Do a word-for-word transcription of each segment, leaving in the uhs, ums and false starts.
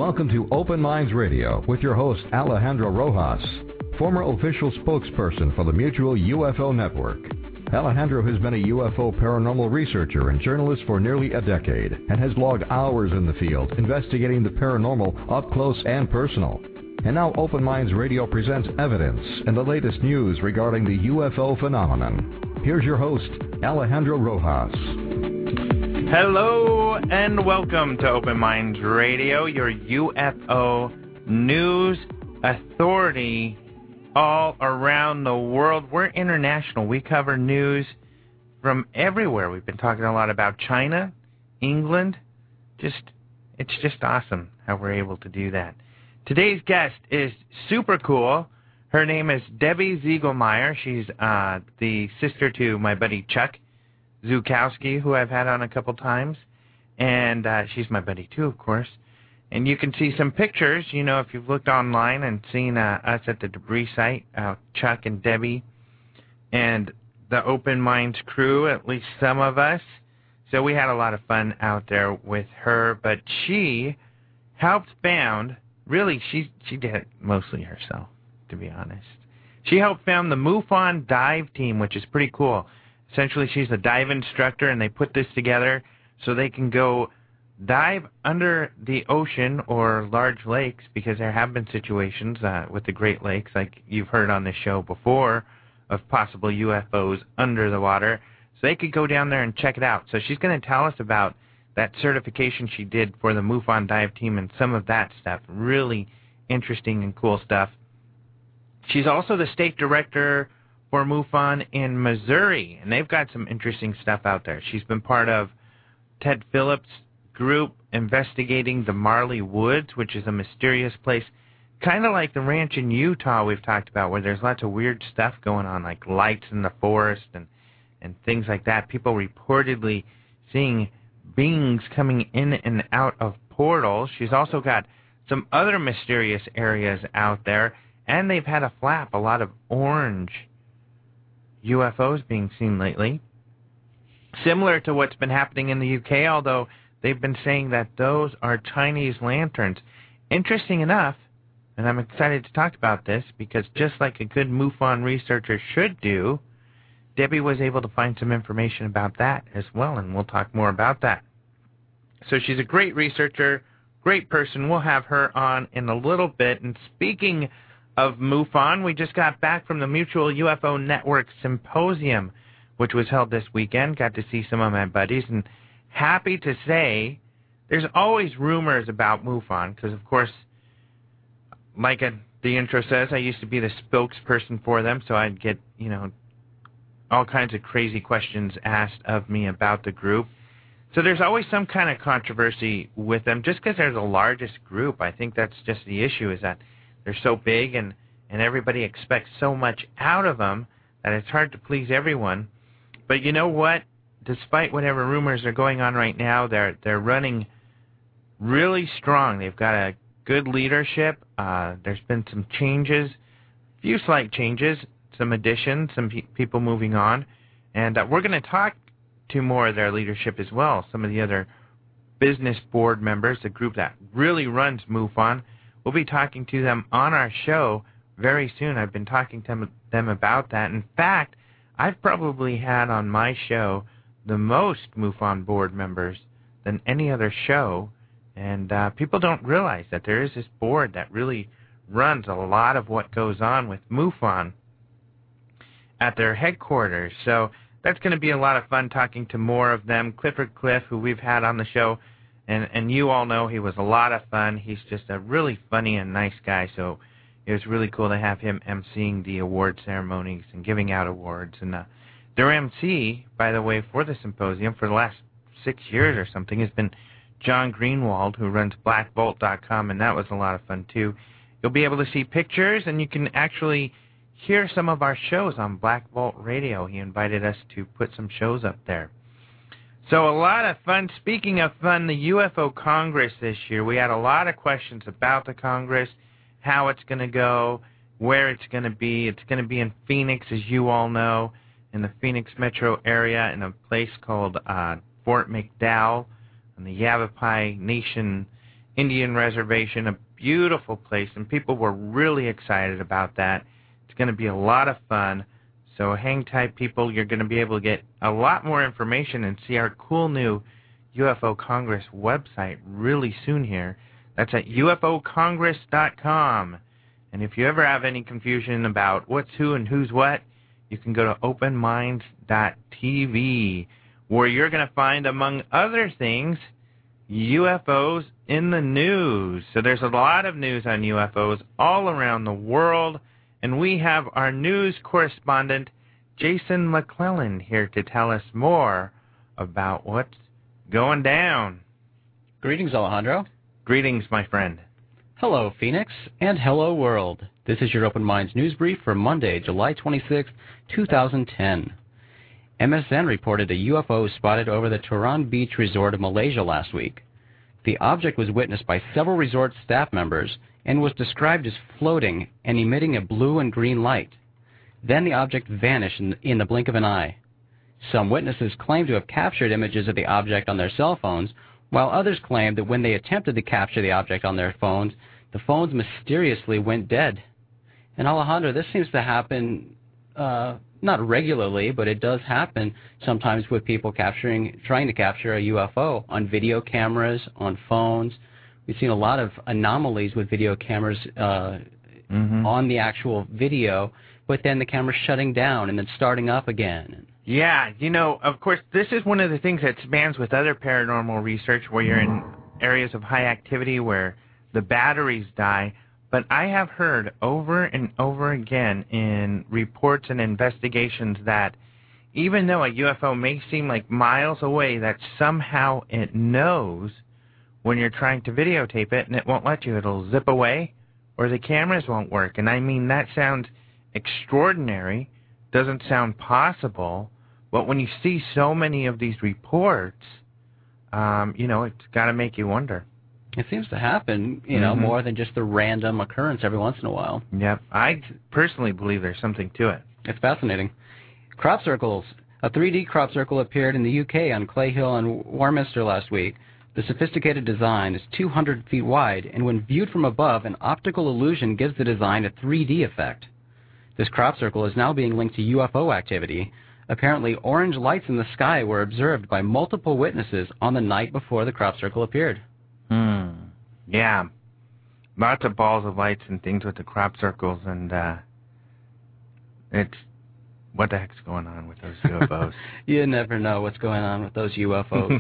welcome to Open Minds Radio with your host Alejandro Rojas, former official spokesperson for the Mutual U F O Network. Alejandro has been a U F O paranormal researcher and journalist for nearly a decade and has logged hours in the field investigating the paranormal up close and personal. And now Open Minds Radio presents evidence and the latest news regarding the U F O phenomenon. Here's your host, Alejandro Rojas. Hello and welcome to Open Minds Radio, your U F O news authority all around the world. We're international. We cover news from everywhere. We've been talking a lot about China, England. Just, it's just awesome how we're able to do that. Today's guest is super cool. Her name is Debbie Ziegelmeyer. She's uh, the sister to my buddy Chuck Zukowski, who I've had on a couple times, and uh, she's my buddy too, of course. And you can see some pictures, you know, if you've looked online and seen uh, us at the debris site, uh, Chuck and Debbie, and the Open Minds crew, at least some of us. So we had a lot of fun out there with her, but she helped found, really, she, she did it mostly herself, to be honest. She helped found the MUFON dive team, which is pretty cool. Essentially, she's a dive instructor, and they put this together so they can go dive under the ocean or large lakes, because there have been situations uh, with the Great Lakes, like you've heard on this show before, of possible U F Os under the water. So they could go down there and check it out. So she's going to tell us about that certification she did for the MUFON dive team and some of that stuff. Really interesting and cool stuff. She's also the state director for MUFON in Missouri, and they've got some interesting stuff out there. She's been part of Ted Phillips' group investigating the Marley Woods, which is a mysterious place, kind of like the ranch in Utah we've talked about, where there's lots of weird stuff going on, like lights in the forest and, and things like that. People reportedly seeing beings coming in and out of portals. She's also got some other mysterious areas out there, and they've had a flap, a lot of orange U F Os being seen lately. Similar to what's been happening in the U K, although they've been saying that those are Chinese lanterns. Interesting enough, and I'm excited to talk about this, because just like a good MUFON researcher should do, Debbie was able to find some information about that as well, and we'll talk more about that. So she's a great researcher, great person. We'll have her on in a little bit. And speaking of MUFON, we just got back from the Mutual U F O Network Symposium, which was held this weekend. Got to see some of my buddies, and happy to say there's always rumors about MUFON, because, of course, like a, the intro says, I used to be the spokesperson for them, so I'd get, you know, all kinds of crazy questions asked of me about the group. So there's always some kind of controversy with them, just because they're the largest group. I think that's just the issue, is that they're so big, and, and everybody expects so much out of them that it's hard to please everyone. But you know what? Despite whatever rumors are going on right now, they're they're running really strong. They've got a good leadership. Uh, there's been some changes, a few slight changes, some additions, some pe- people moving on. And uh, we're going to talk to more of their leadership as well, some of the other business board members, the group that really runs MUFON. We'll be talking to them on our show very soon. I've been talking to them about that. In fact, I've probably had on my show the most MUFON board members than any other show, and uh, people don't realize that there is this board that really runs a lot of what goes on with MUFON at their headquarters. So that's going to be a lot of fun talking to more of them. Clifford Cliff, who we've had on the show, and, and you all know he was a lot of fun. He's just a really funny and nice guy, so it was really cool to have him emceeing the award ceremonies and giving out awards. And uh, their M C, by the way, for the symposium for the last six years or something has been John Greenwald, who runs black bolt dot com, and that was a lot of fun, too. You'll be able to see pictures, and you can actually hear some of our shows on Black Bolt Radio. He invited us to put some shows up there. So a lot of fun. Speaking of fun, the U F O Congress this year, we had a lot of questions about the Congress, how it's going to go, where it's going to be. It's going to be in Phoenix, as you all know, in the Phoenix metro area, in a place called uh, Fort McDowell, in the Yavapai Nation Indian Reservation, a beautiful place, and people were really excited about that. It's going to be a lot of fun. So hang tight, people. You're going to be able to get a lot more information and see our cool new U F O Congress website really soon here. That's at U F O Congress dot com. And if you ever have any confusion about what's who and who's what, you can go to open minds dot T V, where you're going to find, among other things, U F Os in the news. So there's a lot of news on U F Os all around the world, and we have our news correspondent, Jason McClellan, here to tell us more about what's going down. Greetings, Alejandro. Greetings, my friend. Hello, Phoenix, and hello, world. This is your Open Minds News Brief for Monday, July twenty-sixth, two thousand ten. M S N reported a U F O spotted over the Turan Beach Resort of Malaysia last week. The object was witnessed by several resort staff members and was described as floating and emitting a blue and green light. Then the object vanished in, in the blink of an eye. Some witnesses claimed to have captured images of the object on their cell phones, while others claimed that when they attempted to capture the object on their phones, the phones mysteriously went dead. And Alejandro, this seems to happen uh, not regularly, but it does happen sometimes with people capturing, trying to capture a U F O on video cameras, on phones. We've seen a lot of anomalies with video cameras uh, mm-hmm. on the actual video, but then the camera shutting down and then starting up again. Yeah, you know, of course, this is one of the things that spans with other paranormal research where you're in areas of high activity where the batteries die. But I have heard over and over again in reports and investigations that even though a U F O may seem like miles away, that somehow it knows when you're trying to videotape it and it won't let you. It'll zip away or the cameras won't work. And I mean, that sounds extraordinary, doesn't sound possible. But when you see so many of these reports, um, you know, it's got to make you wonder. It seems to happen, you know, mm-hmm. more than just a random occurrence every once in a while. Yep. I personally believe there's something to it. It's fascinating. Crop circles. A three D crop circle appeared in the U K on Clay Hill and Warminster last week. The sophisticated design is two hundred feet wide, and when viewed from above, an optical illusion gives the design a three D effect. This crop circle is now being linked to U F O activity. Apparently, orange lights in the sky were observed by multiple witnesses on the night before the crop circle appeared. Hmm. Yeah. Lots of balls of lights and things with the crop circles, and uh, it's... what the heck's going on with those U F Os? You never know what's going on with those U F Os.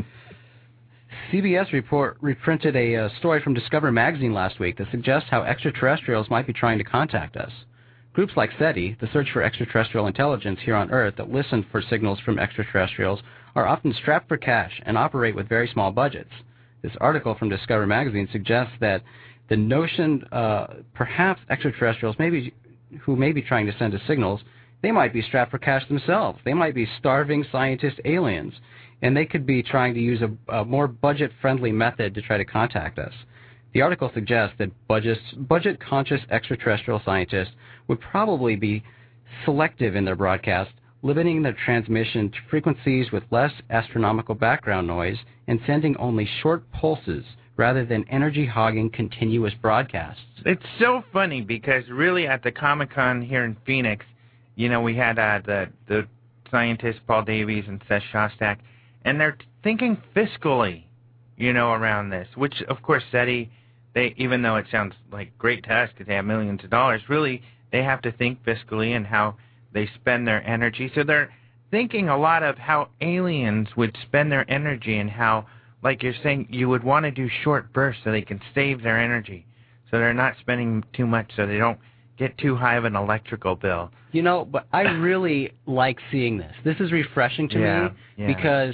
C B S report reprinted a uh, story from Discover magazine last week that suggests how extraterrestrials might be trying to contact us. Groups like SETI, the search for extraterrestrial intelligence here on Earth that listen for signals from extraterrestrials, are often strapped for cash and operate with very small budgets. This article from Discover magazine suggests that the notion uh, perhaps extraterrestrials may be, who may be trying to send us signals, they might be strapped for cash themselves. They might be starving scientist aliens, and they could be trying to use a, a more budget-friendly method to try to contact us. The article suggests that budget-conscious extraterrestrial scientists would probably be selective in their broadcast, limiting their transmission to frequencies with less astronomical background noise and sending only short pulses rather than energy-hogging continuous broadcasts. It's so funny because really at the Comic-Con here in Phoenix, you know, we had uh, the, the scientists Paul Davies and Seth Shostak, and they're thinking fiscally, you know, around this, which, of course, SETI, they, even though it sounds like great to us because they have millions of dollars, really they have to think fiscally and how they spend their energy. So they're thinking a lot of how aliens would spend their energy and how, like you're saying, you would want to do short bursts so they can save their energy. So they're not spending too much so they don't get too high of an electrical bill. You know, but I really like seeing this. This is refreshing to yeah, me yeah. because,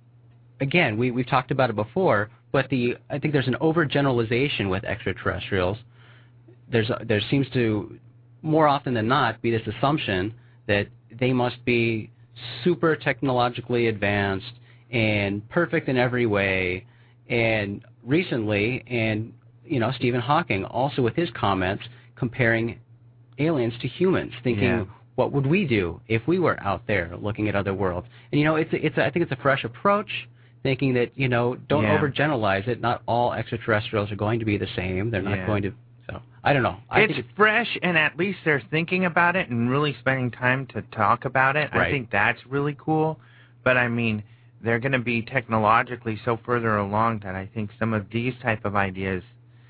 again, we, we've talked about it before, but the I think there's an overgeneralization with extraterrestrials. There's a, there seems to, more often than not, be this assumption that they must be super technologically advanced and perfect in every way. And recently, and you know, Stephen Hawking also with his comments comparing aliens to humans, thinking, yeah. what would we do if we were out there looking at other worlds? And you know, it's a, it's a, I think it's a fresh approach thinking that, you know, don't yeah. overgeneralize it. Not all extraterrestrials are going to be the same. They're not yeah. going to. So I don't know. I it's, think it's fresh, and at least they're thinking about it and really spending time to talk about it. Right. I think that's really cool. But I mean, they're going to be technologically so further along that I think some of these type of ideas,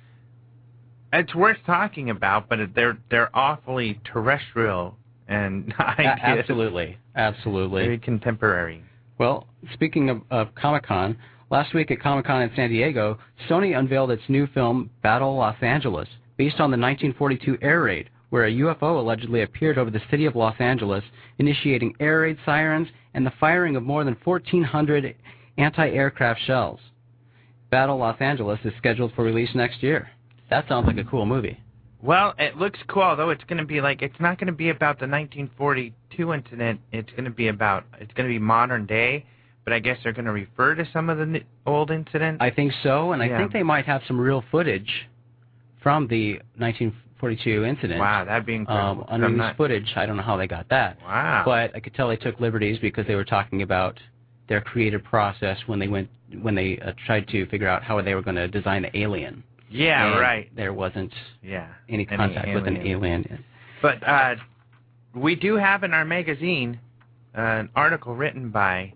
it's worth talking about, but they're they're awfully terrestrial and ideas. Absolutely, absolutely. Very contemporary. Well, speaking of, of Comic-Con, last week at Comic-Con in San Diego, Sony unveiled its new film, Battle Los Angeles, based on the nineteen forty-two air raid, where a U F O allegedly appeared over the city of Los Angeles, initiating air raid sirens and the firing of more than fourteen hundred anti-aircraft shells. Battle Los Angeles is scheduled for release next year. That sounds like a cool movie. Well, it looks cool, although it's going to be like, it's not going to be about the nineteen forty-two incident. It's going to be about, it's going to be modern day, but I guess they're going to refer to some of the n- old incidents. I think so, and I yeah. think they might have some real footage from the nineteen forty-two incident. Wow, that'd be incredible. Um, unreleased not... footage. I don't know how they got that. Wow. But I could tell they took liberties because they were talking about their creative process when they went when they uh, tried to figure out how they were going to design the alien. Yeah, and right. There wasn't yeah. any contact any with an alien. But uh, we do have in our magazine uh, an article written by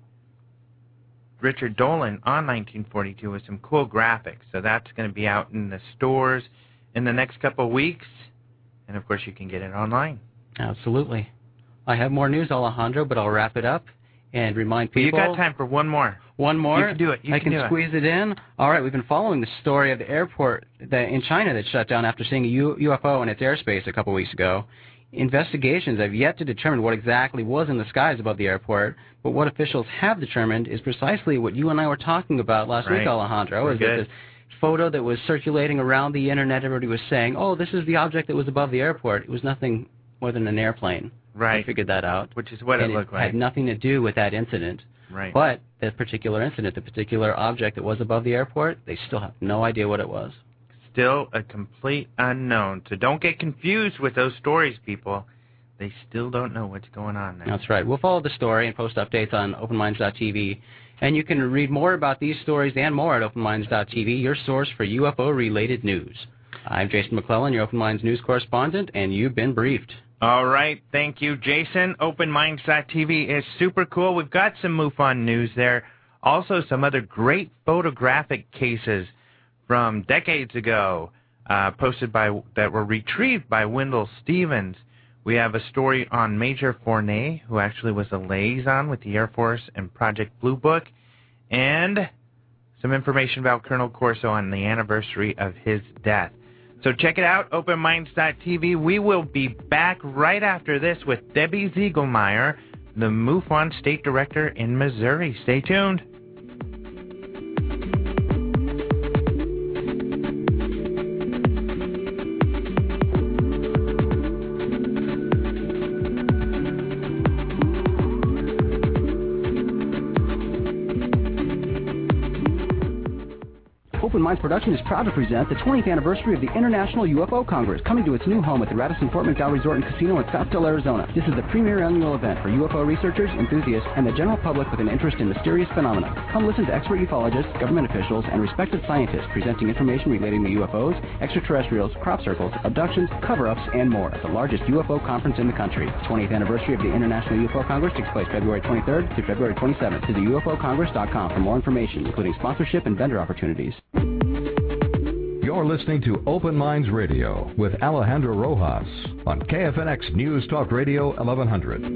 Richard Dolan on nineteen forty-two with some cool graphics. So that's going to be out in the stores in the next couple of weeks. And, of course, you can get it online. Absolutely. I have more news, Alejandro, but I'll wrap it up and remind people. Well, you got time for one more. One more? You can do it. You I can, can do squeeze it. it in. All right, we've been following the story of the airport that in China that shut down after seeing a U- UFO in its airspace a couple weeks ago. Investigations have yet to determine what exactly was in the skies above the airport, but what officials have determined is precisely what you and I were talking about last right. week, Alejandro. We're is good. that this photo that was circulating around the Internet, everybody was saying, oh, this is the object that was above the airport. It was nothing more than an airplane. Right. I figured that out. Which is what and it looked it like. had nothing to do with that incident. Right. But that particular incident, the particular object that was above the airport, they still have no idea what it was. Still a complete unknown. So don't get confused with those stories, people. They still don't know what's going on there. That's right. We'll follow the story and post updates on open minds dot t v. And you can read more about these stories and more at open minds dot t v, your source for U F O-related news. I'm Jason McClellan, your Open Minds news correspondent, and you've been briefed. All right. Thank you, Jason. open minds dot t v is super cool. We've got some MUFON news there. Also, some other great photographic cases from decades ago uh, posted by that were retrieved by Wendell Stevens. We have a story on Major Fournet, who actually was a liaison with the Air Force and Project Blue Book, and some information about Colonel Corso on the anniversary of his death. So check it out, open minds dot t v. We will be back right after this with Debbie Ziegelmeyer, the MUFON State Director in Missouri. Stay tuned. Open Minds Production is proud to present the twentieth anniversary of the International U F O Congress, coming to its new home at the Radisson Fort McDowell Resort and Casino in Scottsdale, Arizona. This is the premier annual event for U F O researchers, enthusiasts, and the general public with an interest in mysterious phenomena. Come listen to expert ufologists, government officials, and respected scientists presenting information relating to U F Os, extraterrestrials, crop circles, abductions, cover-ups, and more at the largest U F O conference in the country. The twentieth anniversary of the International U F O Congress takes place February twenty-third to February twenty-seventh. Visit U F O congress dot com for more information, including sponsorship and vendor opportunities. You're listening to Open Minds Radio with Alejandro Rojas on K F N X News Talk Radio eleven hundred.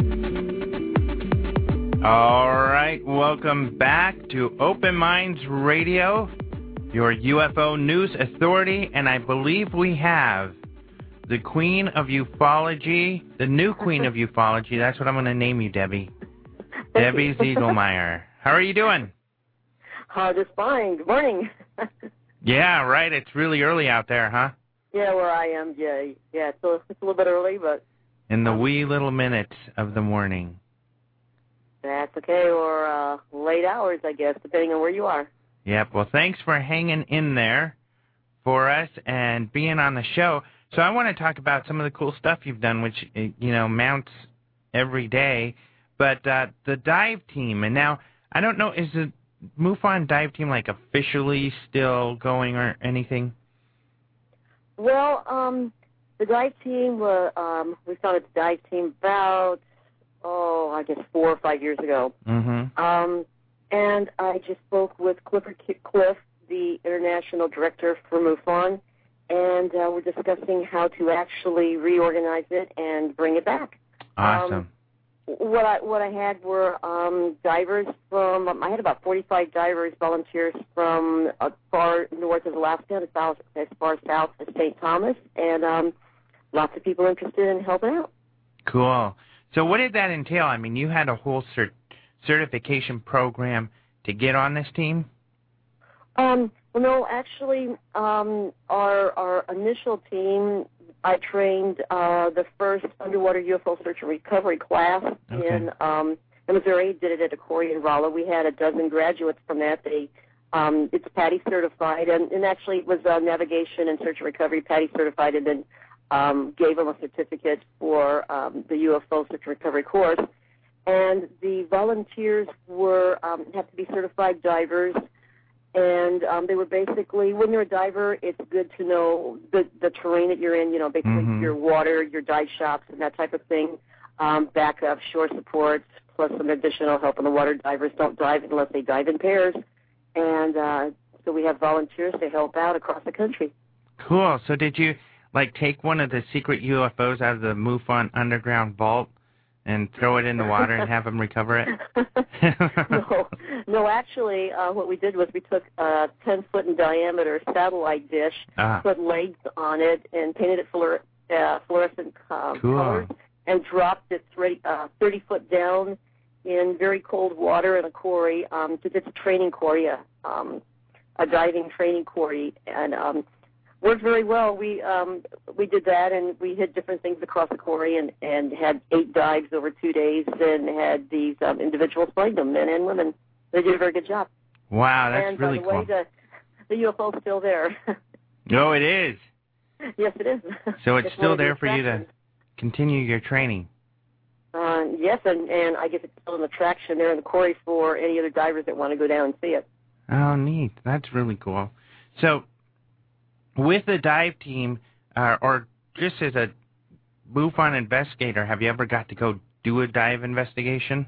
All right, welcome back to Open Minds Radio, your U F O news authority, and I believe we have the Queen of Ufology, the new Queen of Ufology. That's what I'm going to name you, Debbie. Debbie Ziegelmeyer. How are you doing? Oh, just fine. Good morning. Yeah, right. It's really early out there, huh? Yeah, where I am, yeah. Yeah, so it's a little bit early, but... In the wee little minutes of the morning. That's okay, or uh, late hours, I guess, depending on where you are. Yep, well, thanks for hanging in there for us and being on the show. So I want to talk about some of the cool stuff you've done, which, you know, mounts every day. But uh, the dive team, and now, I don't know, is it MUFON dive team like officially still going or anything? Well, um, the dive team, uh, um, we started the dive team about, oh, I guess four or five years ago. Mm-hmm. Um, and I just spoke with Clifford Cliff, the international director for MUFON, and uh, we're discussing how to actually reorganize it and bring it back. Awesome. Um, what I what I had were um, divers from. Um, I had about forty-five divers, volunteers from as far north as Alaska as far as far south as Saint Thomas, and um, lots of people interested in helping out. Cool. So what did that entail? I mean, you had a whole cert- certification program to get on this team? Um, well, no, actually, um, our our initial team, I trained uh, the first underwater U F O search and recovery class Okay. in, um, in Missouri. Did it at Corey and Rolla. We had a dozen graduates from that. They, um, it's PADI certified, and, and actually it was uh, navigation and search and recovery PADI certified, and then um, gave them a certificate for um, the U F O search and recovery course. And the volunteers were um, have to be certified divers. And um, they were basically, when you're a diver, it's good to know the, the terrain that you're in, you know, basically Mm-hmm. your water, your dive shops, and that type of thing, um, backup, shore supports, plus some additional help on the water. Divers don't dive unless they dive in pairs. And uh, so we have volunteers to help out across the country. Cool. So did you, like, take one of the secret U F Os out of the MUFON underground vault and throw it in the water and have them recover it? no, no. Actually, uh, what we did was we took a ten-foot in diameter satellite dish, Ah. put legs on it, and painted it fluor- uh, fluorescent um, Cool. colors, and dropped it thirty, uh, thirty foot down in very cold water in a quarry. Um, it's a training quarry, a, um, a diving training quarry, and um, worked very well. We um, we did that, and we hit different things across the quarry, and, and had eight dives over two days, and had these um, individuals find them, men and women. They did a very good job. Wow, that's and really by the way, cool. the, the U F O's still there. No, it is. Yes, it is. So it's, It's one still of the there for you to attractions. continue your training. Uh, yes, and, and I guess it's still an attraction there in the quarry for any other divers that want to go down and see it. Oh, neat. That's really cool. So with the dive team, uh, or just as a MUFON investigator, have you ever got to go do a dive investigation?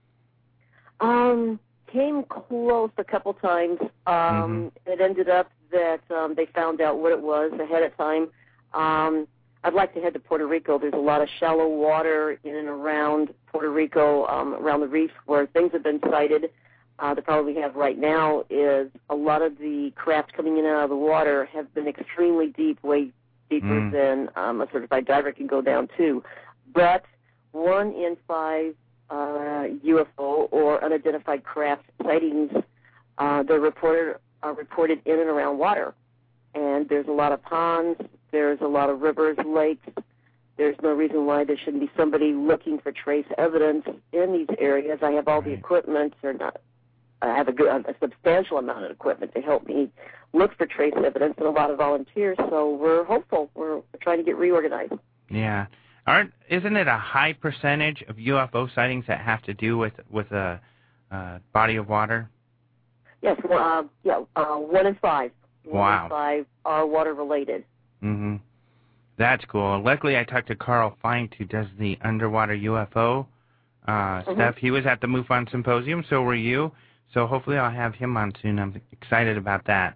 Um, came close a couple times. Um, Mm-hmm. It ended up that um, they found out what it was ahead of time. Um, I'd like to head to Puerto Rico. There's a lot of shallow water in and around Puerto Rico, um, around the reef where things have been sighted. Uh, the problem we have right now is a lot of the craft coming in and out of the water have been extremely deep, way deeper Mm. than um, a certified diver can go down to. But one in five uh, U F O or unidentified craft sightings, uh, they're reported, are reported in and around water. And there's a lot of ponds, there's a lot of rivers, lakes. There's no reason why there shouldn't be somebody looking for trace evidence in these areas. I have all the Right. equipment, or not, I have a, good, a substantial amount of equipment to help me look for trace evidence, and a lot of volunteers. So we're hopeful. We're, we're trying to get reorganized. Yeah. Aren't isn't it a high percentage of U F O sightings that have to do with with a uh, body of water? Yes. Well, uh, yeah. Uh, one in five. One Wow. in five are water related. Mm-hmm. That's cool. Luckily, I talked to Carl Feindt, who does the underwater U F O uh, Mhm. stuff. He was at the MUFON Symposium, so were you. So hopefully I'll have him on soon. I'm excited about that.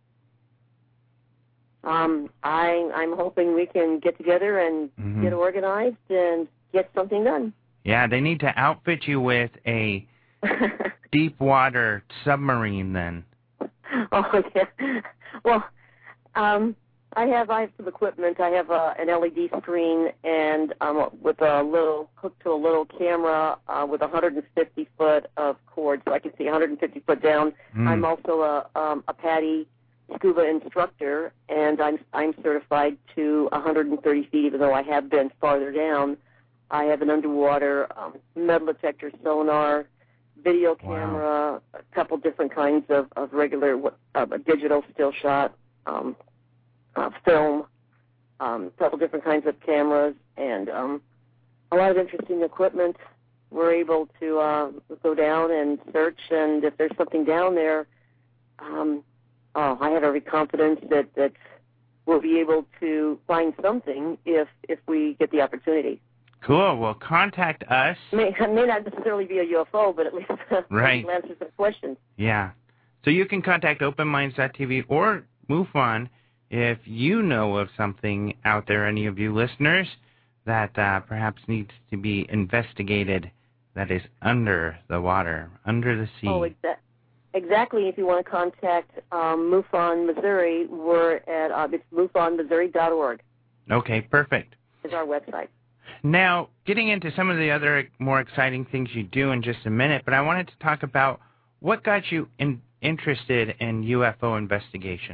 Um, I, I'm hoping we can get together and Mhm. get organized and get something done. Yeah, they need to outfit you with a deep water submarine then. Oh yeah. Well, um, I have I have some equipment. I have uh, an L E D screen and um, with a little hooked to a little camera uh, with one hundred fifty foot of cord, so I can see one hundred fifty foot down. Mm. I'm also a um, a PADI scuba instructor, and I'm I'm certified to one hundred thirty feet, even though I have been farther down. I have an underwater um, metal detector sonar, video camera, a couple different kinds of, of regular uh, a digital still shot, um, uh, film, um, a couple different kinds of cameras, and um, a lot of interesting equipment. we're able to uh, go down and search, and if there's something down there, um, oh, I have every confidence that, that we'll be able to find something if if we get the opportunity. Cool. Well, contact us. May, may not necessarily be a U F O, but at least right. we'll answer some questions. Yeah. So you can contact open minds dot t v or MUFON if you know of something out there, any of you listeners, that uh, perhaps needs to be investigated that is under the water, under the sea. Oh, exa- exactly. If you want to contact um, MUFON Missouri, we're at uh, it's mufon missouri dot org. Okay, perfect. Is our website. Now, getting into some of the other more exciting things you do in just a minute, but I wanted to talk about what got you in, interested in U F O investigation.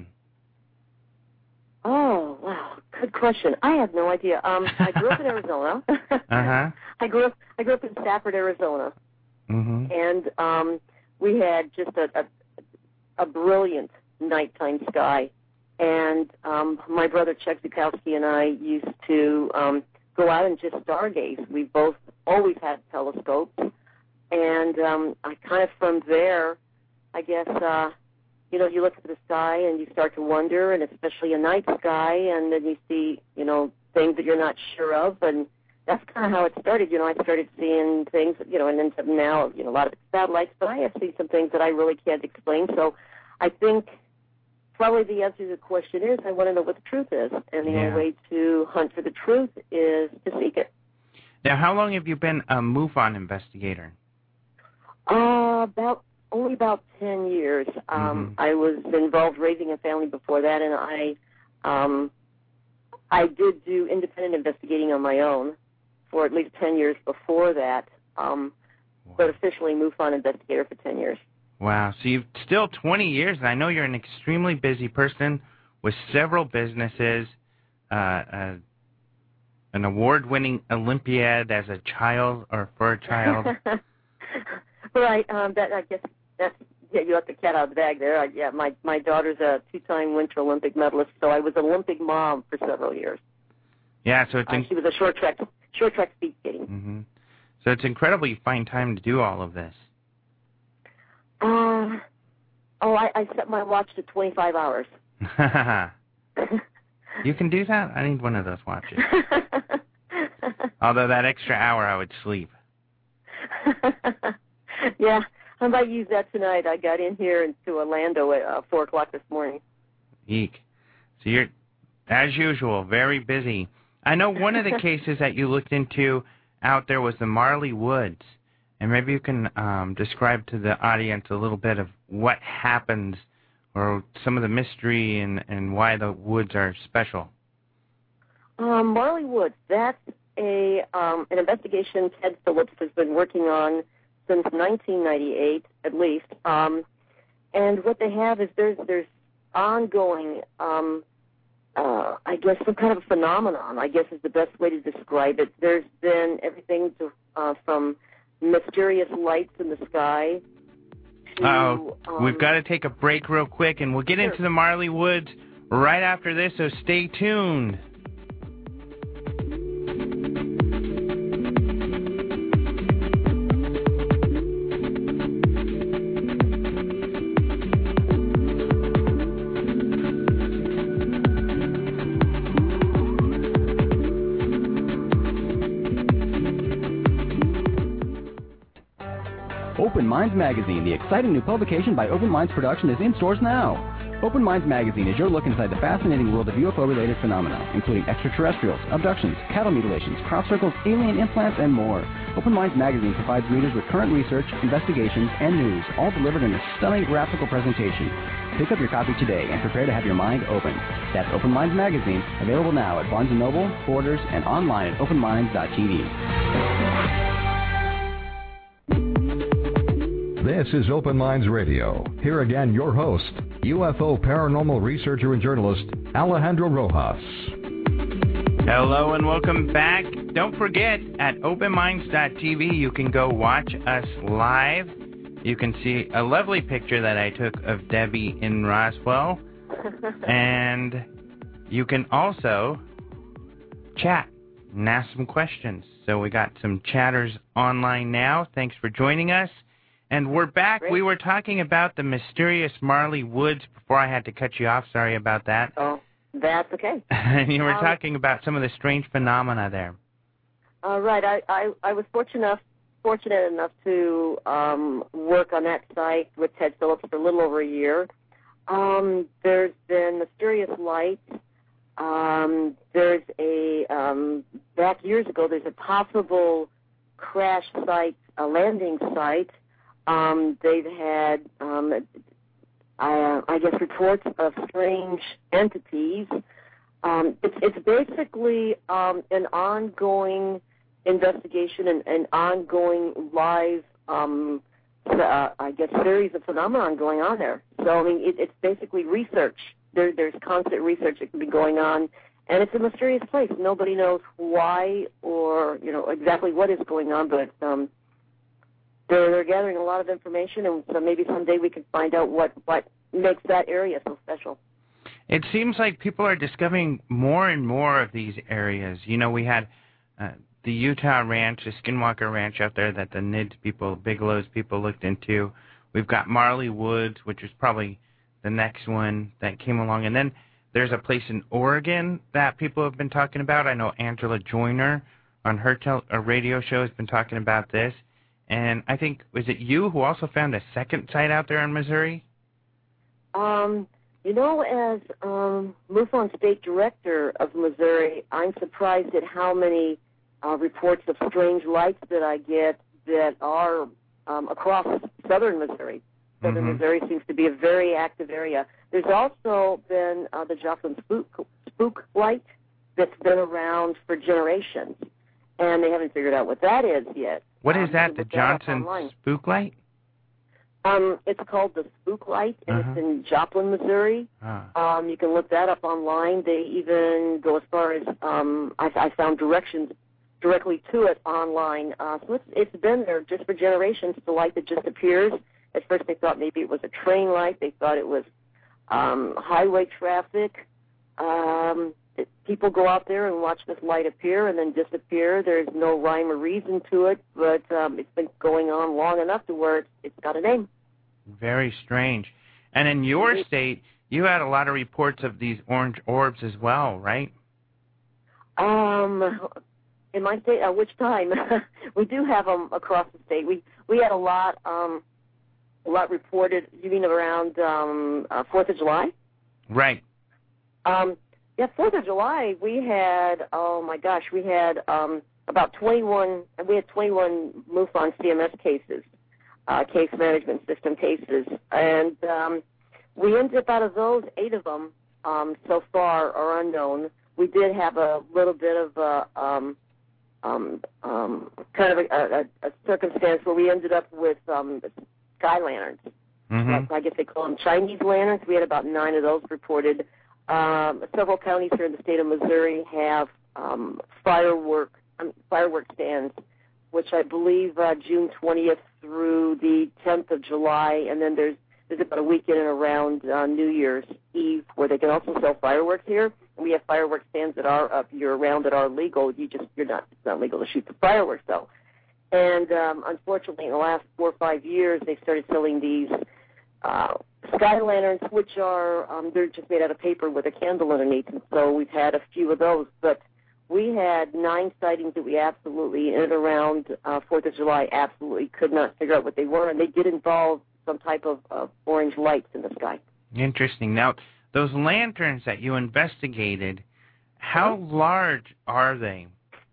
Oh, wow. Good question. I have no idea. Um, I grew up in Arizona. uh-huh. I grew up I grew up in Stafford, Arizona. Mm-hmm. And um, we had just a, a, a brilliant nighttime sky. And um, my brother Chuck Zukowski and I used to um, go out and just stargaze. We both always had telescopes. And um, I kind of from there, I guess, uh, you know, you look at the sky and you start to wonder, and especially a night sky, and then you see, you know, things that you're not sure of. And that's kind of how it started. You know, I started seeing things, you know, and then now, you know, a lot of satellites, but I have seen some things that I really can't explain. So I think probably the answer to the question is I want to know what the truth is. And the yeah. only way to hunt for the truth is to seek it. Now, how long have you been a MUFON investigator? Uh, about only about ten years. Um, mm-hmm. I was involved raising a family before that, and I, um, I did do independent investigating on my own for at least ten years before that. Um, wow. But officially MUFON investigator for ten years. Wow. So you've still twenty years, and I know you're an extremely busy person with several businesses, uh, uh, an award-winning Olympiad as a child or for a child. Right. Um, that I guess that's yeah. You let the cat out of the bag there. I, yeah. My my daughter's a two-time Winter Olympic medalist, so I was an Olympic mom for several years. Yeah. So it's uh, in- she was a short track short track speed skating. Mm-hmm. So it's incredible you find time to do all of this. Uh, oh, I, I set my watch to twenty-five hours. You can do that? I need one of those watches. Although that extra hour I would sleep. Yeah, I might use that tonight. I got in here into Orlando at uh, four o'clock this morning. Eek. So you're, as usual, very busy. I know one of the cases that you looked into out there was the Marley Woods. And maybe you can um, describe to the audience a little bit of what happens or some of the mystery and, and why the woods are special. Um, Marley Woods, that's a um, an investigation Ted Phillips has been working on since nineteen ninety-eight, at least. Um, and what they have is there's there's ongoing, um, uh, I guess, some kind of a phenomenon, I guess is the best way to describe it. There's been everything to, uh, from mysterious lights in the sky to... Oh, um, we've got to take a break real quick, and we'll get sure. into the Marley Woods right after this, so stay tuned. Open Minds Magazine, the exciting new publication by Open Minds Production, is in stores now. Open Minds Magazine is your look inside the fascinating world of U F O-related phenomena, including extraterrestrials, abductions, cattle mutilations, crop circles, alien implants, and more. Open Minds Magazine provides readers with current research, investigations, and news, all delivered in a stunning graphical presentation. Pick up your copy today and prepare to have your mind open. That's Open Minds Magazine, available now at Barnes and Noble, Borders, and online at open minds dot t v. This is Open Minds Radio. Here again, your host, U F O paranormal researcher and journalist, Alejandro Rojas. Hello and welcome back. Don't forget, at open minds dot t v, you can go watch us live. You can see a lovely picture that I took of Debbie in Roswell. And you can also chat and ask some questions. So we got some chatters online now. Thanks for joining us. And we're back. Great. We were talking about the mysterious Marley Woods before I had to cut you off. Sorry about that. Oh, that's okay. And you were um, talking about some of the strange phenomena there. Uh, right. I, I, I was fortunate enough, fortunate enough to um, work on that site with Ted Phillips for a little over a year. Um, there's been mysterious lights. Um, there's a, um, back years ago, there's a possible crash site, a landing site. Um, they've had, um, I, I guess, reports of strange entities. Um, it's, it's basically um, an ongoing investigation and an ongoing live, um, uh, I guess, series of phenomenon going on there. So, I mean, it, it's basically research. There, there's constant research that can be going on, and it's a mysterious place. Nobody knows why or, you know, exactly what is going on, but um, they're, they're gathering a lot of information, and so maybe someday we can find out what, what makes that area so special. It seems like people are discovering more and more of these areas. You know, we had uh, the Utah Ranch, the Skinwalker Ranch out there that the N I D S people, Bigelow's people looked into. We've got Marley Woods, which is probably the next one that came along. And then there's a place in Oregon that people have been talking about. I know Angela Joyner on her tel- a radio show has been talking about this. And I think, was it you who also found a second site out there in Missouri? Um, you know, as um, MUFON State Director of Missouri, I'm surprised at how many uh, reports of strange lights that I get that are um, across southern Missouri. Southern mm-hmm. Missouri seems to be a very active area. There's also been uh, the Joplin Spook, Spook Light that's been around for generations, and they haven't figured out what that is yet. What is um, that, the Johnson Spook Light? Um, it's called the Spook Light, and uh-huh. it's in Joplin, Missouri. Uh. Um, you can look that up online. They even go as far as um, I, I found directions directly to it online. Uh, so it's, it's been there just for generations. The light that just appears. At first, they thought maybe it was a train light. They thought it was um, highway traffic. Um, it, people go out there and watch this light appear and then disappear. There's no rhyme or reason to it, but um, it's been going on long enough to where it's, it's got a name. Very strange. And in your state, you had a lot of reports of these orange orbs as well, right? Um, in my state, uh, which time? We do have them across the state. We we had a lot, um, a lot reported. You mean around um, uh, Fourth of July? Right. Um, yeah, Fourth of July. We had. Oh my gosh, we had um, about twenty-one. We had twenty-one MUFON C M S cases. Uh, case management system cases, and um, we ended up out of those, eight of them um, so far are unknown. We did have a little bit of a um, um, um, kind of a, a, a circumstance where we ended up with um, sky lanterns. Mm-hmm. I guess they call them Chinese lanterns. We had about nine of those reported. Um, several counties here in the state of Missouri have um, firework um, firework stands, which I believe uh, June twentieth through the tenth of July, and then there's there's about a weekend around uh, New Year's Eve where they can also sell fireworks here. And we have fireworks stands that are up year-round that are legal. You just you're not it's not legal to shoot the fireworks though. And um, unfortunately, in the last four or five years, they started selling these uh, sky lanterns, which are um, they're just made out of paper with a candle underneath. And so we've had a few of those, but we had nine sightings that we absolutely, in and around uh, Fourth of July, absolutely could not figure out what they were, and they did involve some type of uh, orange lights in the sky. Interesting. Now, those lanterns that you investigated, how large are they?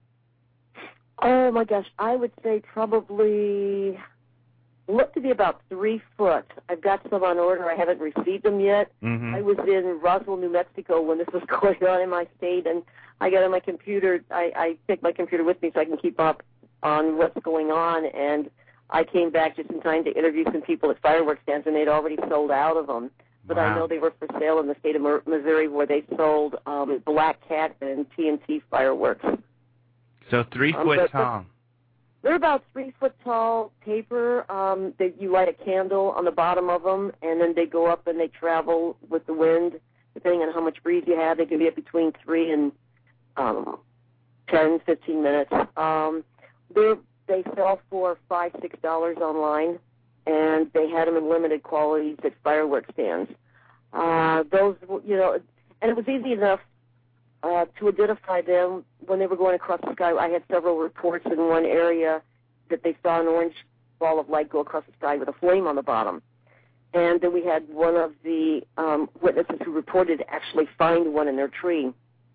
Oh, my gosh. I would say probably look to be about three foot. I've got some on order. I haven't received them yet. Mm-hmm. I was in Roswell, New Mexico when this was going on in my state, and I got on my computer. I, I take my computer with me so I can keep up on what's going on, and I came back just in time to interview some people at fireworks stands, and they'd already sold out of them. But wow. I know they were for sale in the state of Missouri where they sold um, Black Cat and T N T fireworks. So three um, foot but, tall. They're about three foot tall paper. Um, they, you light a candle on the bottom of them, and then they go up and they travel with the wind. Depending on how much breeze you have, they can be up between three and um, ten, fifteen minutes. Um, they they sell for five, six dollars online, and they had them in limited qualities at fireworks stands. Uh, those, you know, and it was easy enough uh, to identify them when they were going across the sky. I had several reports in one area that they saw an orange ball of light go across the sky with a flame on the bottom. And then we had one of the um, witnesses who reported actually find one in their tree.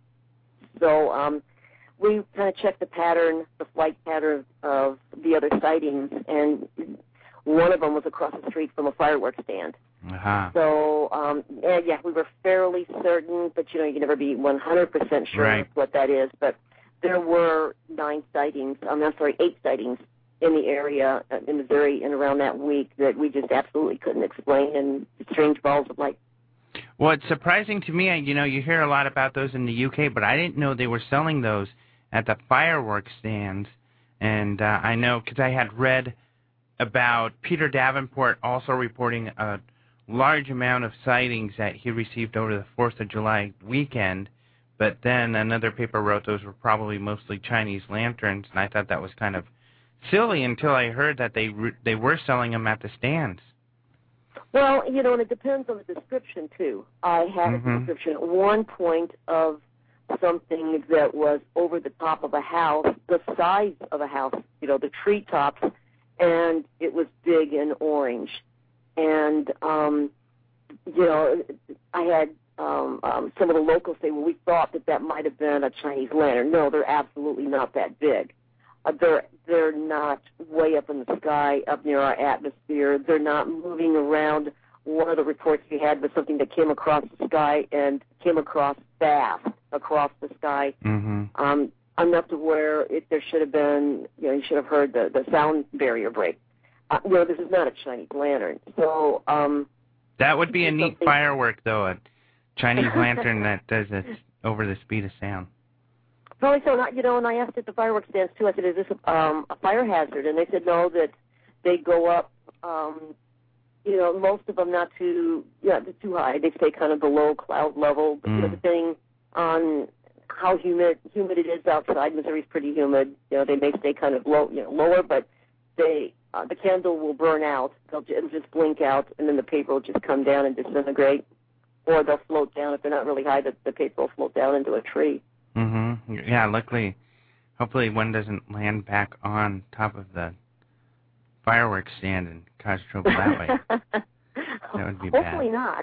So um, we kind of checked the pattern, the flight pattern of the other sightings, and one of them was across the street from a fireworks stand. Uh-huh. So, um, and yeah, we were fairly certain, but, you know, you can never be one hundred percent sure right. what that is. But there were nine sightings, um, I'm sorry, eight sightings in the area uh, in Missouri and around that week that we just absolutely couldn't explain, and strange balls of light. Well, it's surprising to me, you know, you hear a lot about those in the U K, but I didn't know they were selling those at the fireworks stands. And uh, I know because I had read about Peter Davenport also reporting a large amount of sightings that he received over the fourth of July weekend, but then another paper wrote those were probably mostly Chinese lanterns, and I thought that was kind of silly until I heard that they re- they were selling them at the stands. Well, you know, and it depends on the description, too. I had mm-hmm. a description at one point of something that was over the top of a house, the size of a house, you know, the treetops, and it was big and orange. And, um, you know, I had um, um, some of the locals say, well, we thought that that might have been a Chinese lantern. No, they're absolutely not that big. Uh, they're they're not way up in the sky, up near our atmosphere. They're not moving around. One of the reports we had was something that came across the sky and came across fast across the sky, mm-hmm. um, enough to where it, there should have been, you know, you should have heard the, the sound barrier break. Uh, you know, this is not a Chinese lantern. So um, that would be a neat firework, though, a Chinese lantern that does it over the speed of sound. Probably so. Not, you know, and I asked at the fireworks stands, too, I said, is this a, um, a fire hazard? And they said, no, that they go up, um, you know, most of them not too, yeah, too high. They stay kind of below cloud level, but, mm. you know, depending on how humid humid it is outside. Missouri's pretty humid. You know, they may stay kind of low, you know, lower, but they uh, the candle will burn out. They'll, it'll just blink out, and then the paper will just come down and disintegrate. Or they'll float down. If they're not really high, the, the paper will float down into a tree. Mm-hmm. Yeah, luckily, hopefully one doesn't land back on top of the fireworks stand and cause trouble that way. That would be Hopefully bad. Hopefully not.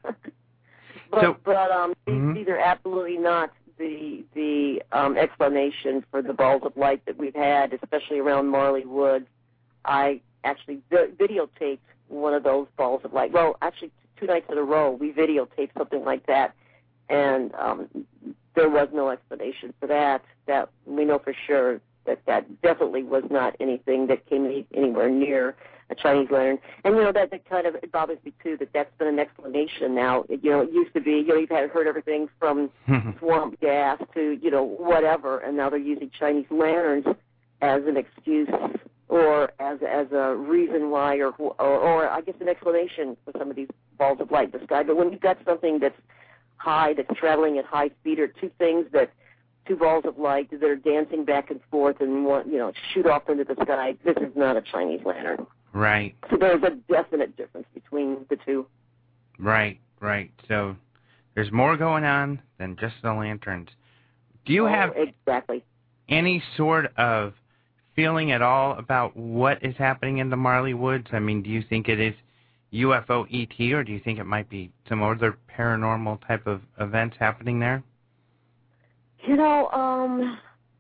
but so, but um, mm-hmm. these, these are absolutely not the the um, explanation for the balls of light that we've had, especially around Marley Woods. I actually vi- videotaped one of those balls of light. Well, actually, two nights in a row, we videotaped something like that, and um, there was no explanation for that. That we know for sure that that definitely was not anything that came any, anywhere near a Chinese lantern. And, you know, that, that kind of it bothers me, too, that that's been an explanation now. It, you know, it used to be, you know, you've had heard everything from swamp gas to, you know, whatever, and now they're using Chinese lanterns as an excuse or as as a reason why or, or, or I guess, an explanation for some of these balls of light in the sky. But when you've got something that's high, that's traveling at high speed, or two things that, two balls of light that are dancing back and forth and, you know, shoot off into the sky, this is not a Chinese lantern. Right. So there's a definite difference between the two. Right, right. So there's more going on than just the lanterns. Do you oh, have exactly. any sort of feeling at all about what is happening in the Marley Woods? I mean, do you think it is U F O E T, or do you think it might be some other paranormal type of events happening there? You know, um,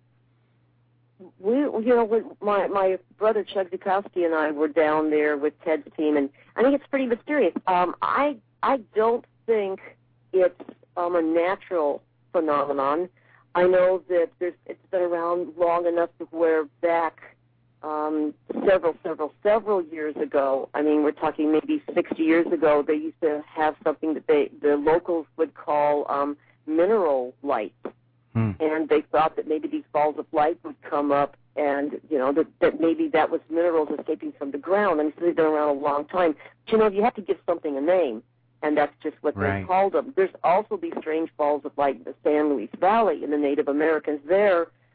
we, you know, with my my brother Chuck Zukowski and I were down there with Ted's team, and I think it's pretty mysterious. Um, I I don't think it's um, a natural phenomenon. I know that there's it's been around long enough to where back um, several, several, several years ago. I mean, we're talking maybe sixty years ago. They used to have something that they the locals would call um, mineral light. Hmm. And they thought that maybe these balls of light would come up and, you know, that, that maybe that was minerals escaping from the ground. I mean, so they've been around a long time. But, you know, you have to give something a name, and that's just what right. they called them. There's also these strange balls of light in the San Luis Valley, and the Native Americans there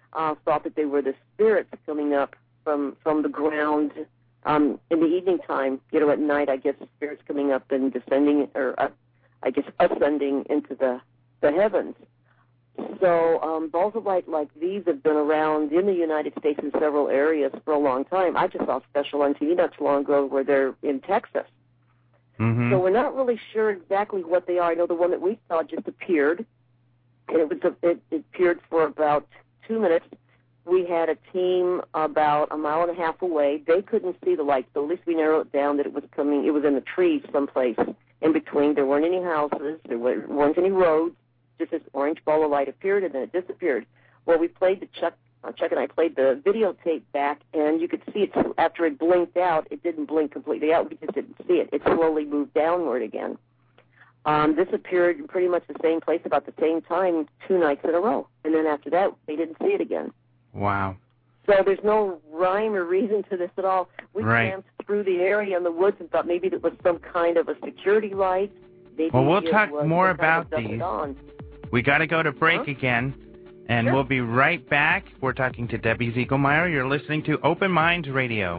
uh, thought that they were the spirits coming up from from the ground um, in the evening time. You know, at night, I guess the spirits coming up and descending, or uh, I guess ascending into the the heavens. So um, balls of light like these have been around in the United States in several areas for a long time. I just saw a special on T V not too long ago where they're in Texas. Mm-hmm. So we're not really sure exactly what they are. I know the one that we saw just appeared, and it was a, it, it appeared for about two minutes. We had a team about a mile and a half away. They couldn't see the light, so at least we narrowed it down that it was coming. It was in the trees someplace in between. There weren't any houses. There weren't any roads. Just this orange ball of light appeared, and then it disappeared. Well, we played the Chuck, uh, Chuck and I played the videotape back, and you could see it after it blinked out. It didn't blink completely out. We just didn't see it. It slowly moved downward again. Um, this appeared in pretty much the same place about the same time two nights in a row, and then after that, they didn't see it again. Wow. So there's no rhyme or reason to this at all. We right. camped through the area in the woods and thought maybe it was some kind of a security light. Maybe well, we'll it talk was more some kind about of these. dawn. We got to go to break huh? again, and sure. we'll be right back. We're talking to Debbie Ziegelmeyer. You're listening to Open Minds Radio.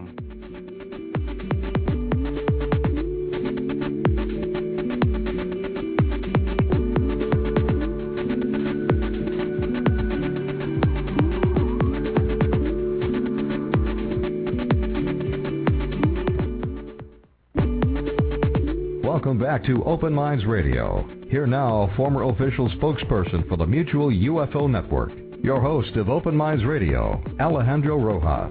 Welcome back to Open Minds Radio. Here now, former official spokesperson for the Mutual U F O Network, your host of Open Minds Radio, Alejandro Rojas.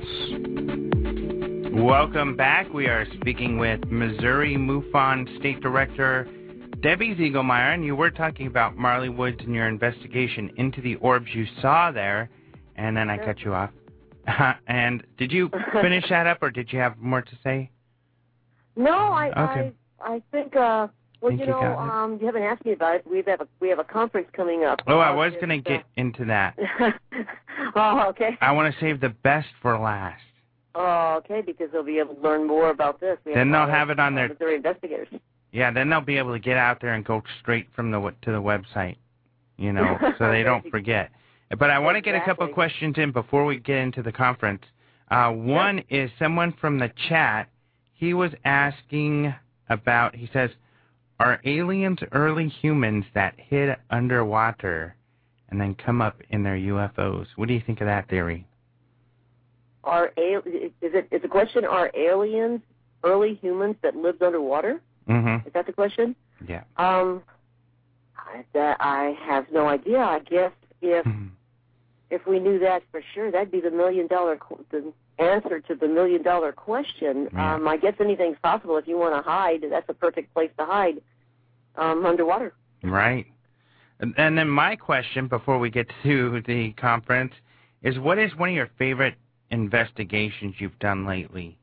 Welcome back. We are speaking with Missouri MUFON State Director Debbie Ziegelmeyer, and you were talking about Marley Woods and your investigation into the orbs you saw there, and then I sure. cut you off. And did you finish that up, or did you have more to say? No, I okay. I, I think, uh, well, think you you know, got it. um, you haven't asked me about it. We have a, we have a conference coming up. Oh, I was going to uh, get into that. oh, okay. I want to save the best for last. Oh, okay, because they'll be able to learn more about this. We Then have they'll have it on their... Missouri investigators. Yeah, then they'll be able to get out there and go straight from the to the website, you know, so they don't forget. But I want to get a couple of questions in before we get into the conference. Uh, one yeah. is someone from the chat. He was asking about, he says, are aliens early humans that hid underwater and then come up in their U F Os? What do you think of that theory? Are is it is the question? Are aliens early humans that lived underwater? Mm-hmm. Is that the question? Yeah. Um, I, that I have no idea. I guess if mm-hmm. if we knew that for sure, that'd be the million dollar the answer to the million dollar question. Yeah. Um, I guess anything's possible. If you want to hide, that's a perfect place to hide. Um, underwater. Right. And, and then my question before we get to the conference is, what is one of your favorite investigations you've done lately?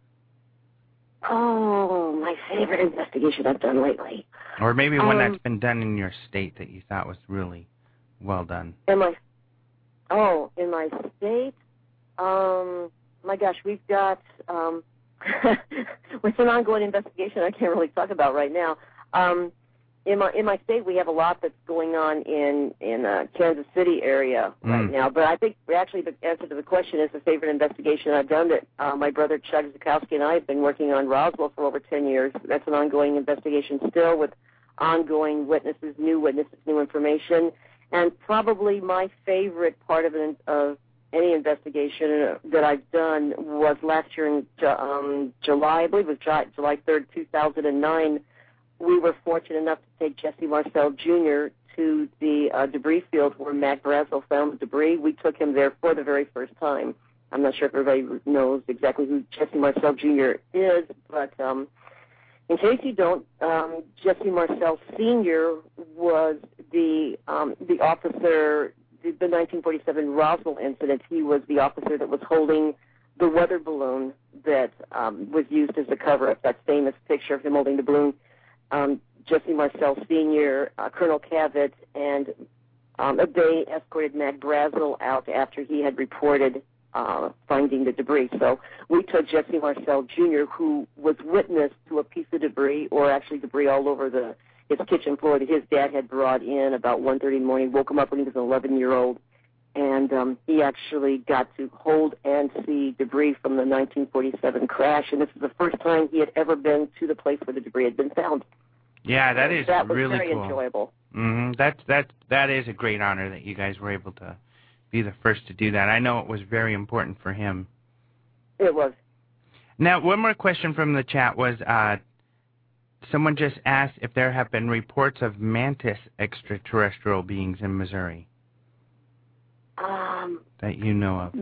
Oh, my favorite investigation I've done lately. Or maybe one um, that's been done in your state that you thought was really well done. In my, oh, in my state? Um, my gosh, we've got, um, it's an ongoing investigation I can't really talk about right now. Um, in my in my state, we have a lot that's going on in in uh, Kansas City area right mm. now. But I think actually the answer to the question is the favorite investigation I've done that uh, my brother Chuck Zukowski and I have been working on Roswell for over ten years. That's an ongoing investigation still with ongoing witnesses, new witnesses, new information. And probably my favorite part of, an, of any investigation that I've done was last year in um, July, I believe it was July third, two thousand nine. We were fortunate enough to take Jesse Marcel Junior to the uh, debris field where Matt Brazel found the debris. We took him there for the very first time. I'm not sure if everybody knows exactly who Jesse Marcel Junior is, but um, in case you don't, um, Jesse Marcel Senior was the um, the officer, the, the nineteen forty-seven Roswell incident. He was the officer that was holding the weather balloon that um, was used as the cover-up, that famous picture of him holding the balloon. Um, Jesse Marcel Senior, uh, Colonel Cavett, and um, they escorted Matt Brazel out after he had reported uh, finding the debris. So we took Jesse Marcel Junior, who was witness to a piece of debris, or actually debris all over the his kitchen floor that his dad had brought in about one thirty in the morning, woke him up when he was an eleven-year-old, and um, he actually got to hold and see debris from the nineteen forty-seven crash, and this is the first time he had ever been to the place where the debris had been found. Yeah, that is that was really very cool. enjoyable. Mm-hmm. That that that is a great honor that you guys were able to be the first to do that. I know it was very important for him. It was. Now, one more question from the chat was, uh, someone just asked if there have been reports of mantis extraterrestrial beings in Missouri. Um, that you know of.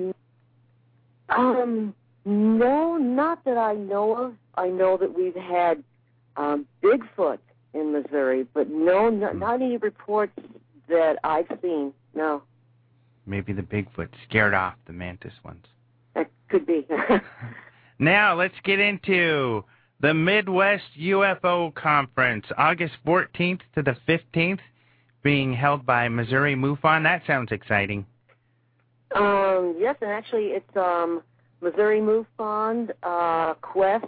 Um, no, not that I know of. I know that we've had um, Bigfoot in Missouri, but no, not, hmm. not any reports that I've seen, no. Maybe the Bigfoot scared off the mantis ones. That could be. Now, let's get into the Midwest U F O Conference, August fourteenth to the fifteenth, being held by Missouri MUFON. That sounds exciting. Um, yes, and actually it's um, Missouri MUFON, uh, Quest,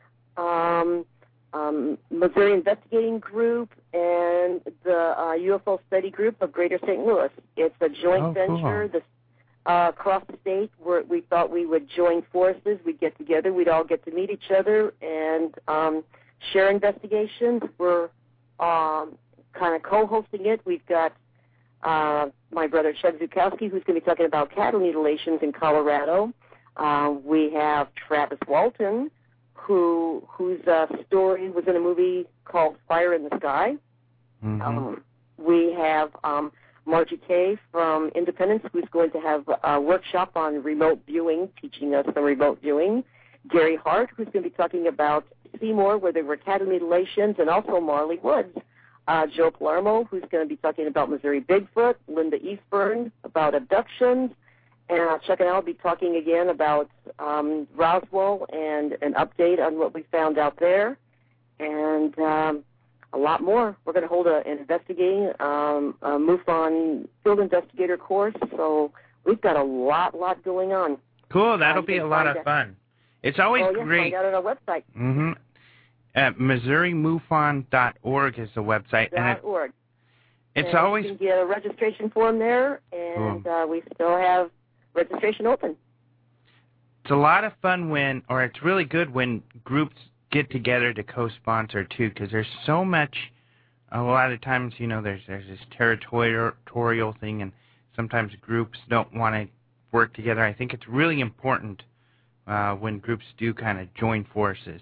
um, um, Missouri Investigating Group, and the uh, U F O Study Group of Greater Saint Louis. It's a joint oh, venture cool. this, uh, across the state where we thought we would join forces. We'd get together. We'd all get to meet each other and um, share investigations. We're um, kind of co-hosting it. We've got Uh, my brother Chad Zukowski, who's going to be talking about cattle mutilations in Colorado. Uh, we have Travis Walton, who whose uh, story was in a movie called Fire in the Sky. Mm-hmm. Um, we have um, Margie Kay from Independence, who's going to have a workshop on remote viewing, teaching us the remote viewing. Gary Hart, who's going to be talking about Seymour, where there were cattle mutilations, and also Marley Woods. Uh, Joe Palermo, who's going to be talking about Missouri Bigfoot, Linda Eastburn about abductions, and uh, Chuck and I will be talking again about um, Roswell and an update on what we found out there, and um, a lot more. We're going to hold a, an investigating um, a MUFON field investigator course, so we've got a lot, lot going on. Cool, that'll um, be a lot of fun. It's always oh, yeah, great. Find out on our website. Mm-hmm. Uh, Missouri MUFON dot org is the website. Dot and it, org. It's and always... You can get a registration form there, and cool. uh, we still have registration open. It's a lot of fun when, or it's really good when groups get together to co-sponsor, too, because there's so much, a lot of times, you know, there's, there's this territorial thing, and sometimes groups don't want to work together. I think it's really important uh, when groups do kind of join forces.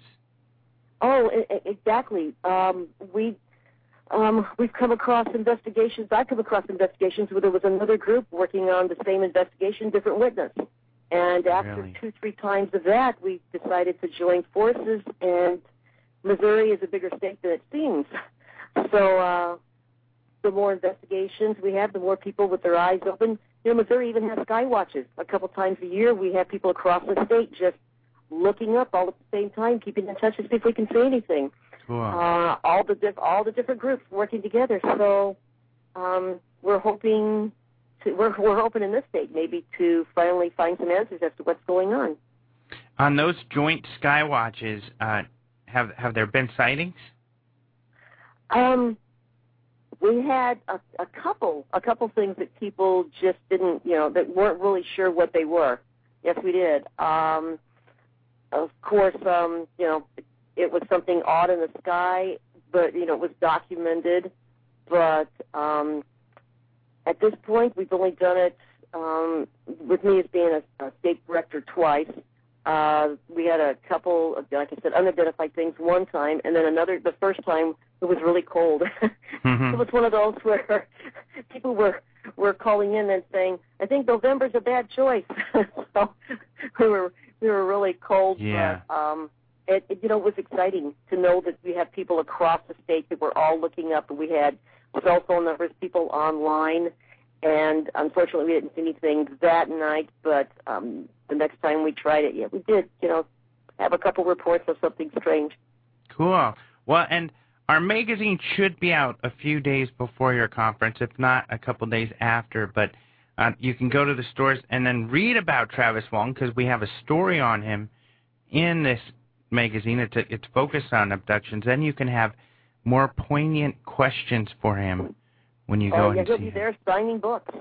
Oh, exactly. Um, we, um, we've come across investigations. I've come across investigations where there was another group working on the same investigation, different witness. And after really? two, three times of that, we decided to join forces, and Missouri is a bigger state than it seems. So uh, the more investigations we have, the more people with their eyes open. You know, Missouri even has sky watches. A couple times a year, we have people across the state just looking up all at the same time, keeping in touch to see if we can see anything. Cool. Uh, all the diff- all the different groups working together. So um, we're hoping to we're we're hoping in this state maybe to finally find some answers as to what's going on. On those joint sky watches, uh, have have there been sightings? Um, we had a, a couple a couple things that people just didn't you know that weren't really sure what they were. Yes, we did. Um, Of course, um, you know, it, it was something odd in the sky, but, you know, it was documented. But um, at this point, we've only done it, um, with me as being a, a state director twice. Uh, we had a couple of, like I said, unidentified things one time, and then another, the first time, it was really cold. Mm-hmm. It was one of those where people were, were calling in and saying, I think November's a bad choice. So we were... We were really cold, yeah. but um, it, it, you know, it was exciting to know that we had people across the state that were all looking up, and we had cell phone numbers, people online, and unfortunately we didn't see anything that night, but um, the next time we tried it, yeah, we did, you know, have a couple reports of something strange. Cool. Well, and our magazine should be out a few days before your conference, if not a couple days after, but Uh, you can go to the stores and then read about Travis Walton because we have a story on him in this magazine. It's, a, it's focused on abductions. Then you can have more poignant questions for him when you oh, go yeah, and he'll see be him. there signing books.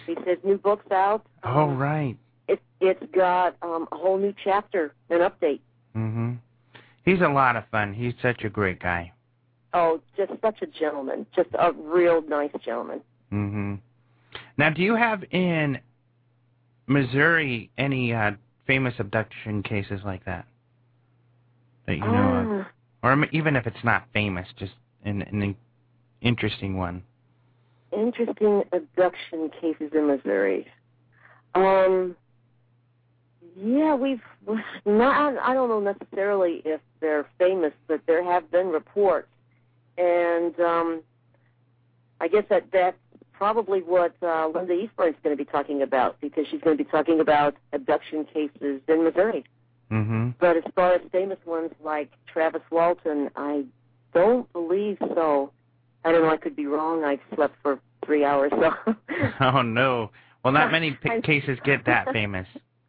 He's, his new book's out. Oh, um, right. It, it's got um, a whole new chapter, an update. Mm-hmm. He's a lot of fun. He's such a great guy. Oh, just such a gentleman. Just a real nice gentleman. Mm-hmm. Now, do you have in Missouri any uh, famous abduction cases like that that you know uh, of? Or even if it's not famous, just an, an interesting one. Interesting abduction cases in Missouri. Um, yeah, we've not. I don't know necessarily if they're famous, but there have been reports, and um, I guess that that's probably what uh, Linda Eastburn's going to be talking about, because she's going to be talking about abduction cases in Missouri. Mm-hmm. But as far as famous ones like Travis Walton, I don't believe so. I don't know. I could be wrong. I slept for three hours. So. Oh, no. Well, not many p- cases get that famous.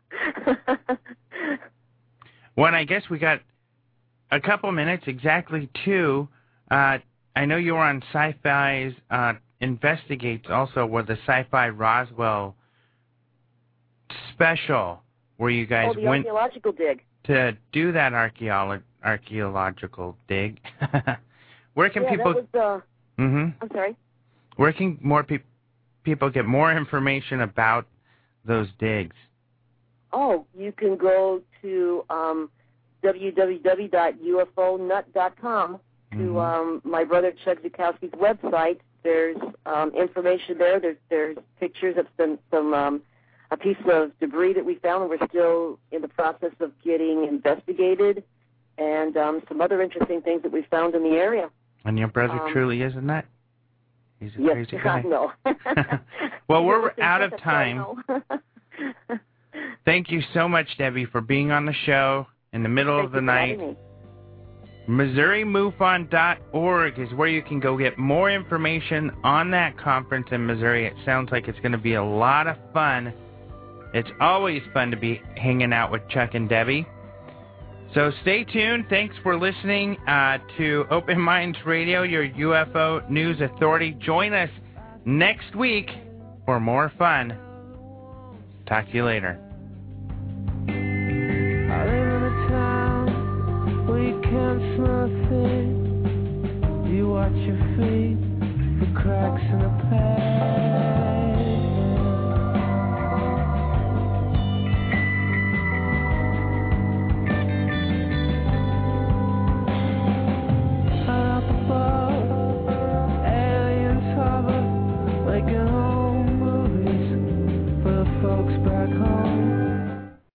Well, I guess we got a couple minutes, exactly two. Uh, I know you were on Sci-Fi's uh, Investigates also, with the Sci-Fi Roswell special, where you guys oh, the went archaeological dig. to do that archeolo- archaeological dig. Where can yeah, people... That was, uh, mm-hmm. I'm sorry? Where can more pe- people get more information about those digs? Oh, you can go to um, w w w dot u f o nut dot com to mm-hmm. um, my brother Chuck Zukowski's website. There's um, information there. There's, there's pictures of some, some um, a piece of debris that we found, and we're still in the process of getting investigated, and um, some other interesting things that we found in the area. And your brother um, truly is a nut. He's a yes, crazy guy. No. Well, we're out of time. Thank you so much, Debbie, for being on the show in the middle Thank of the you for night. having me. Missouri MUFON dot org is where you can go get more information on that conference in Missouri. It sounds like it's going to be a lot of fun. It's always fun to be hanging out with Chuck and Debbie. So stay tuned. Thanks for listening uh, to Open Minds Radio, your U F O news authority. Join us next week for more fun. Talk to you later. I live in a town we can't smell.